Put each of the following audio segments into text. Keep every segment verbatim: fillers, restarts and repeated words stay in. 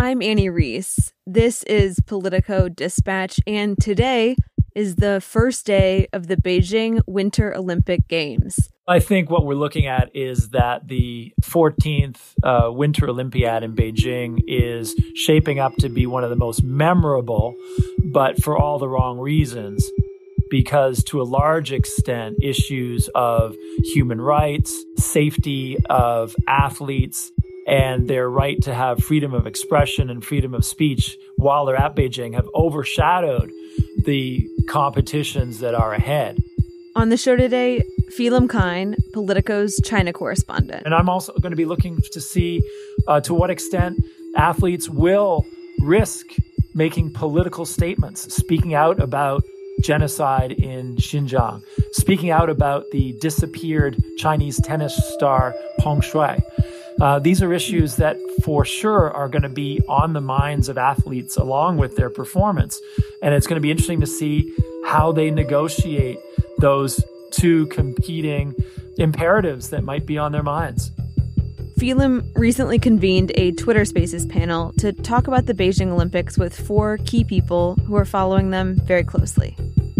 I'm Annie Reese. This is Politico Dispatch, and today is the first day of the Beijing Winter Olympic Games. I think what we're looking at is that the fourteenth uh, Winter Olympiad in Beijing is shaping up to be one of the most memorable, but for all the wrong reasons, because to a large extent, issues of human rights, safety of athletes, and their right to have freedom of expression and freedom of speech while they're at Beijing have overshadowed the competitions that are ahead. On the show today, Phelim Kine, Politico's China correspondent. And I'm also going to be looking to see uh, to what extent athletes will risk making political statements, speaking out about genocide in Xinjiang, speaking out about the disappeared Chinese tennis star Peng Shuai. Uh, these are issues that for sure are going to be on the minds of athletes along with their performance. And it's going to be interesting to see how they negotiate those two competing imperatives that might be on their minds. Phelim recently convened a Twitter Spaces panel to talk about the Beijing Olympics with four key people who are following them very closely.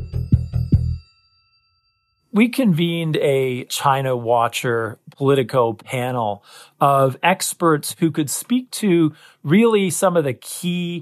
We convened a China Watcher Politico panel of experts who could speak to really some of the key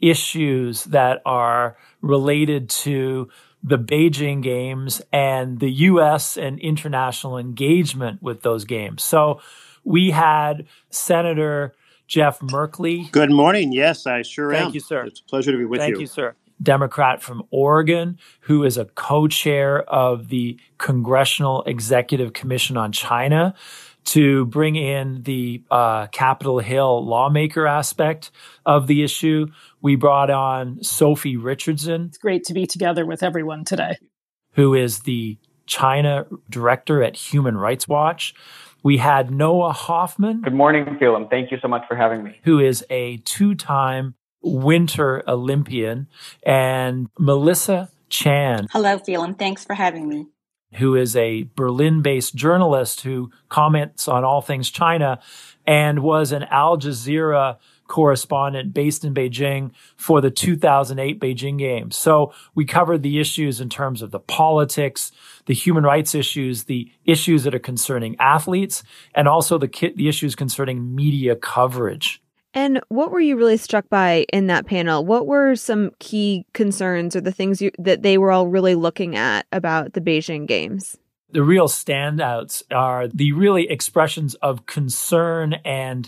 issues that are related to the Beijing Games and the U S and international engagement with those games. So we had Senator Jeff Merkley. Good morning. Yes, I sure Thank am. Thank you, sir. It's a pleasure to be with Thank you. Thank you, sir. Democrat from Oregon, who is a co-chair of the Congressional Executive Commission on China, to bring in the uh, Capitol Hill lawmaker aspect of the issue. We brought on Sophie Richardson. It's great to be together with everyone today. Who is the China director at Human Rights Watch. We had Noah Hoffman. Good morning, Phelim. Thank you so much for having me. Who is a two-time Winter Olympian, and Melissa Chan. Hello, Phelim. Thanks for having me. Who is a Berlin-based journalist who comments on all things China and was an Al Jazeera correspondent based in Beijing for the two thousand eight Beijing Games. So we covered the issues in terms of the politics, the human rights issues, the issues that are concerning athletes, and also the, ki- the issues concerning media coverage. And what were you really struck by in that panel? What were some key concerns or the things you, that they were all really looking at about the Beijing Games? The real standouts are the really expressions of concern and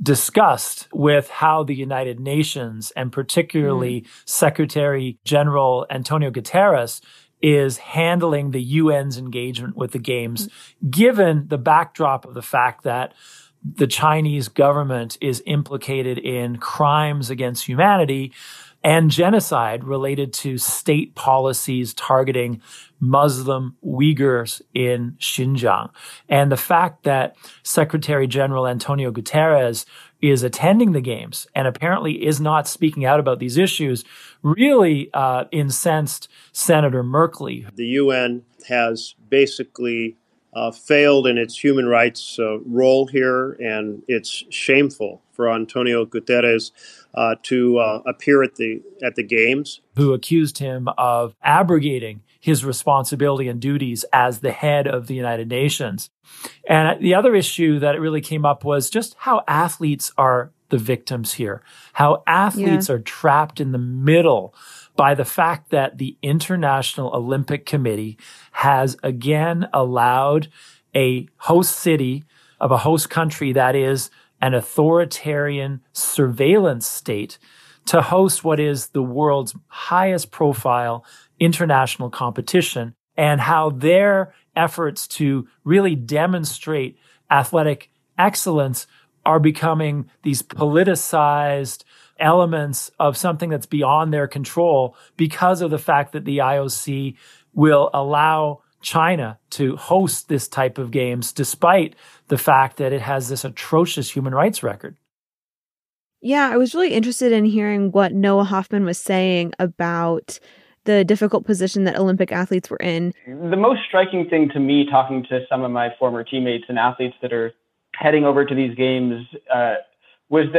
disgust with how the United Nations, and particularly mm. Secretary General Antonio Guterres, is handling the U N's engagement with the Games, mm. given the backdrop of the fact that the Chinese government is implicated in crimes against humanity and genocide related to state policies targeting Muslim Uyghurs in Xinjiang. And the fact that Secretary General Antonio Guterres is attending the Games and apparently is not speaking out about these issues really uh, incensed Senator Merkley. The U N has basically Uh, failed in its human rights uh, role here, and it's shameful for Antonio Guterres uh, to uh, appear at the at the Games. Who accused him of abrogating his responsibility and duties as the head of the United Nations. And the other issue that really came up was just how athletes are the victims here, how athletes yeah. are trapped in the middle by the fact that the International Olympic Committee has again allowed a host city of a host country that is an authoritarian surveillance state to host what is the world's highest profile international competition, and how their efforts to really demonstrate athletic excellence are becoming these politicized elements of something that's beyond their control because of the fact that the I O C will allow China to host this type of games despite the fact that it has this atrocious human rights record. Yeah, I was really interested in hearing what Noah Hoffman was saying about the difficult position that Olympic athletes were in. The most striking thing to me, talking to some of my former teammates and athletes that are heading over to these games, uh, was that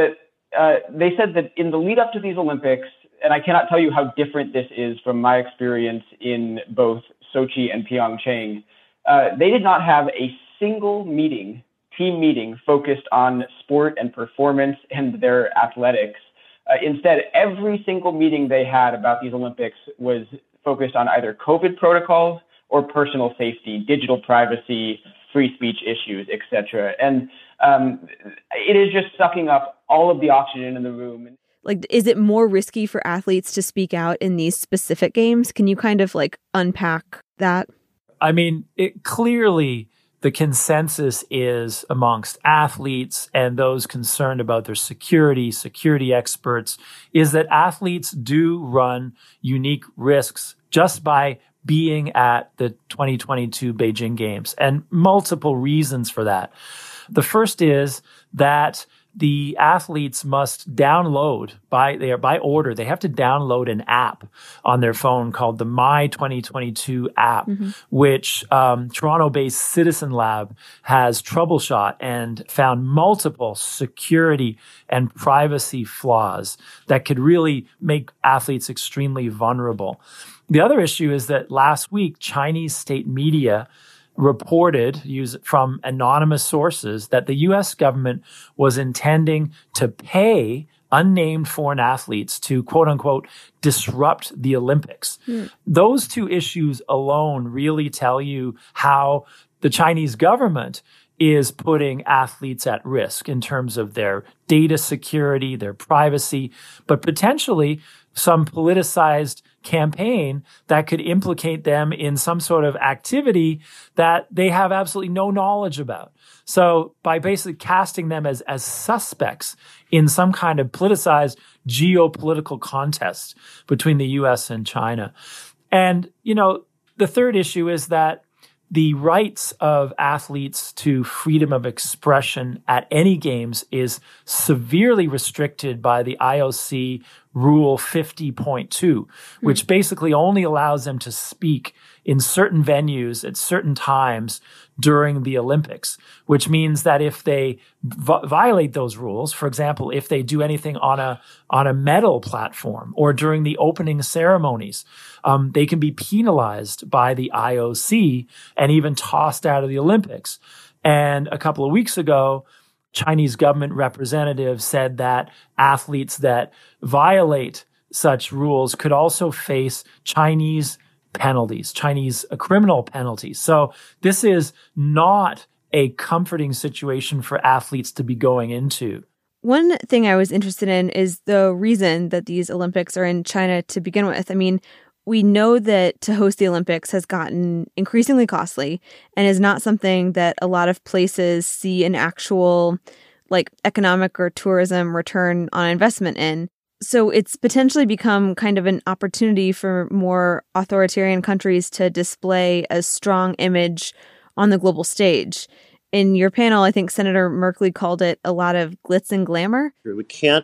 uh, they said that in the lead up to these Olympics, and I cannot tell you how different this is from my experience in both Sochi and Pyeongchang, uh, they did not have a single meeting, team meeting, focused on sport and performance and their athletics. Uh, instead, every single meeting they had about these Olympics was focused on either COVID protocols or personal safety, digital privacy, free speech issues, et cetera. And um, it is just sucking up all of the oxygen in the room. Like, is it more risky for athletes to speak out in these specific games? Can you kind of like unpack that? I mean, it clearly the consensus is amongst athletes and those concerned about their security, security experts, is that athletes do run unique risks just by being at the twenty twenty-two Beijing Games, and multiple reasons for that. The first is that the athletes must download by they are by order. They have to download an app on their phone called the My twenty twenty-two app, mm-hmm. which um, Toronto-based Citizen Lab has troubleshot and found multiple security and privacy flaws that could really make athletes extremely vulnerable. The other issue is that last week, Chinese state media reported use from anonymous sources that the U S government was intending to pay unnamed foreign athletes to, quote unquote, disrupt the Olympics. Mm. Those two issues alone really tell you how the Chinese government is putting athletes at risk in terms of their data security, their privacy, but potentially some politicized campaign that could implicate them in some sort of activity that they have absolutely no knowledge about. So by basically casting them as, as suspects in some kind of politicized geopolitical contest between the U S and China. And, you know, the third issue is that the rights of athletes to freedom of expression at any games is severely restricted by the I O C Rule fifty point two, which mm. basically only allows them to speak in certain venues at certain times during the Olympics, which means that if they v- violate those rules, for example, if they do anything on a on a medal platform or during the opening ceremonies, um, they can be penalized by the I O C and even tossed out of the Olympics. And a couple of weeks ago, Chinese government representatives said that athletes that violate such rules could also face Chinese penalties, Chinese uh, criminal penalties. So this is not a comforting situation for athletes to be going into. One thing I was interested in is the reason that these Olympics are in China to begin with. I mean, we know that to host the Olympics has gotten increasingly costly and is not something that a lot of places see an actual like economic or tourism return on investment in. So it's potentially become kind of an opportunity for more authoritarian countries to display a strong image on the global stage. In your panel, I think Senator Merkley called it a lot of glitz and glamour. We can't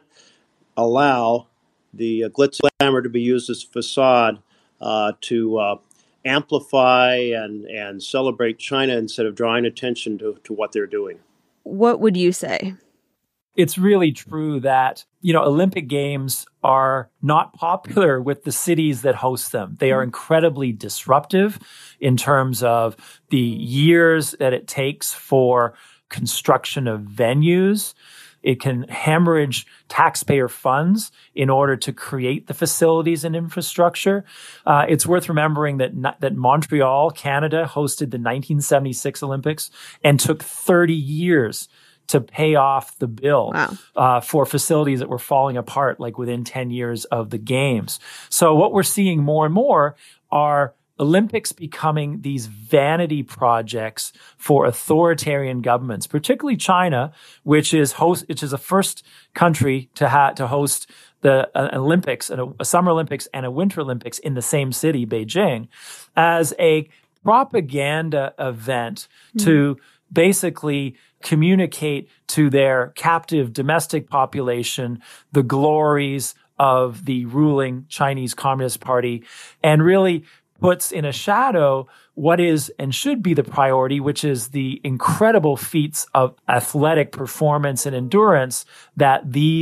allow the uh, glitz and glamour to be used as a facade uh, to uh, amplify and, and celebrate China instead of drawing attention to, to what they're doing. What would you say? It's really true that, you know, Olympic Games are not popular with the cities that host them. They are incredibly disruptive in terms of the years that it takes for construction of venues. It can hemorrhage taxpayer funds in order to create the facilities and infrastructure. Uh, it's worth remembering that that Montreal, Canada, hosted the nineteen seventy-six Olympics and took thirty years to pay off the bill wow. uh, for facilities that were falling apart, like within ten years of the games. So what we're seeing more and more are Olympics becoming these vanity projects for authoritarian governments, particularly China, which is host, which is the first country to ha- to host the uh, Olympics, and a, a Summer Olympics and a Winter Olympics in the same city, Beijing, as a propaganda event mm. to basically communicate to their captive domestic population the glories of the ruling Chinese Communist Party, and really puts in a shadow what is and should be the priority, which is the incredible feats of athletic performance and endurance that these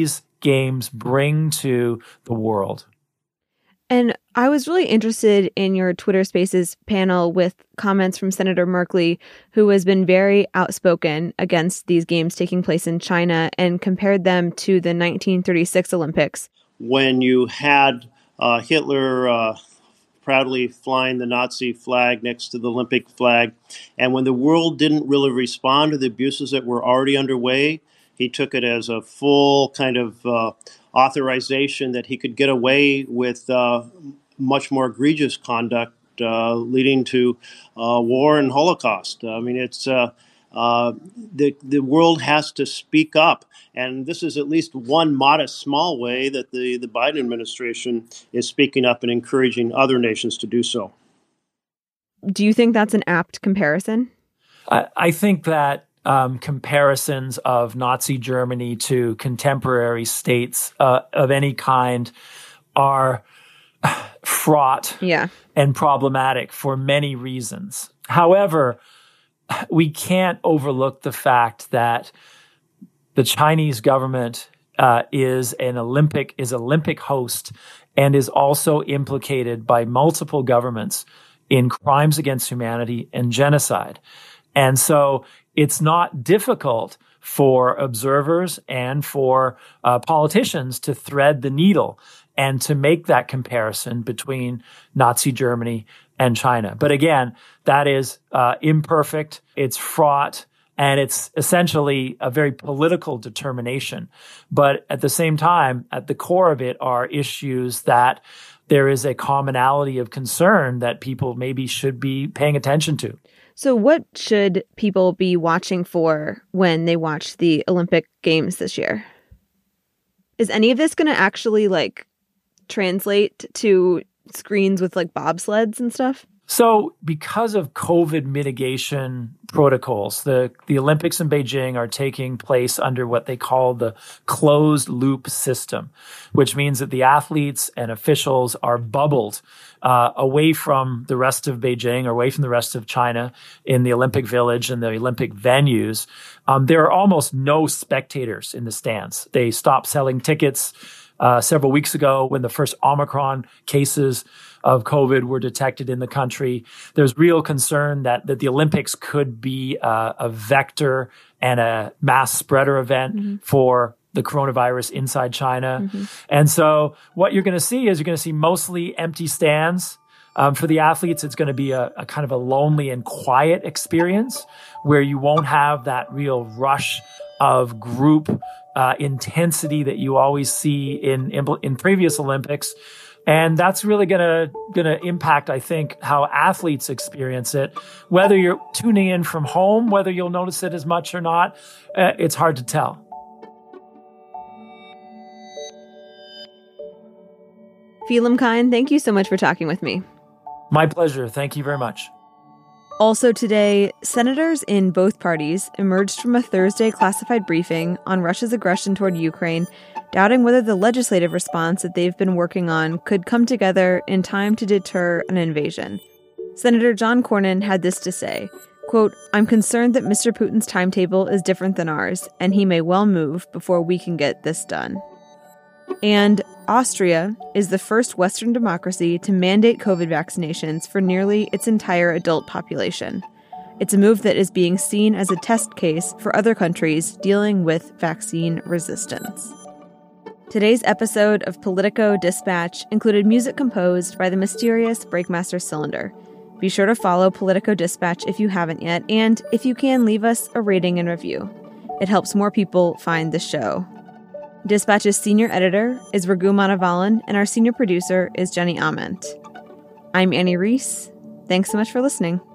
Games bring to the world. And I was really interested in your Twitter Spaces panel with comments from Senator Merkley, who has been very outspoken against these games taking place in China and compared them to the nineteen thirty-six Olympics. When you had uh, Hitler uh, proudly flying the Nazi flag next to the Olympic flag, and when the world didn't really respond to the abuses that were already underway, he took it as a full kind of uh, authorization that he could get away with uh, much more egregious conduct, uh, leading to uh, war and Holocaust. I mean, it's uh, uh, the the world has to speak up, and this is at least one modest, small way that the the Biden administration is speaking up and encouraging other nations to do so. Do you think that's an apt comparison? I, I think that Um, comparisons of Nazi Germany to contemporary states uh, of any kind are fraught yeah. and problematic for many reasons. However, we can't overlook the fact that the Chinese government uh, is an Olympic is Olympic host and is also implicated by multiple governments in crimes against humanity and genocide. And so it's not difficult for observers and for uh, politicians to thread the needle and to make that comparison between Nazi Germany and China. But again, that is uh, imperfect, it's fraught, and it's essentially a very political determination. But at the same time, at the core of it are issues that there is a commonality of concern that people maybe should be paying attention to. So what should people be watching for when they watch the Olympic Games this year? Is any of this going to actually like translate to screens with like bobsleds and stuff? So because of COVID mitigation protocols, the, the Olympics in Beijing are taking place under what they call the closed loop system, which means that the athletes and officials are bubbled uh, away from the rest of Beijing or away from the rest of China in the Olympic Village and the Olympic venues. Um, there are almost no spectators in the stands. They stopped selling tickets uh, several weeks ago when the first Omicron cases of COVID were detected in the country. There's real concern that, that the Olympics could be uh, a vector and a mass spreader event mm-hmm. for the coronavirus inside China. Mm-hmm. And so what you're going to see is you're going to see mostly empty stands. Um, for the athletes, it's going to be a, a kind of a lonely and quiet experience where you won't have that real rush of group uh, intensity that you always see in, in, in previous Olympics. And that's really gonna gonna impact, I think, how athletes experience it. Whether you're tuning in from home, whether you'll notice it as much or not, uh, it's hard to tell. Phelim Kine, thank you so much for talking with me. My pleasure. Thank you very much. Also today, senators in both parties emerged from a Thursday classified briefing on Russia's aggression toward Ukraine, doubting whether the legislative response that they've been working on could come together in time to deter an invasion. Senator John Cornyn had this to say, quote, "I'm concerned that Mister Putin's timetable is different than ours, and he may well move before we can get this done." And Austria is the first Western democracy to mandate COVID vaccinations for nearly its entire adult population. It's a move that is being seen as a test case for other countries dealing with vaccine resistance. Today's episode of Politico Dispatch included music composed by the mysterious Breakmaster Cylinder. Be sure to follow Politico Dispatch if you haven't yet, and if you can, leave us a rating and review. It helps more people find the show. Dispatch's senior editor is Raghu Manavalan, and our senior producer is Jenny Ament. I'm Annie Reese. Thanks so much for listening.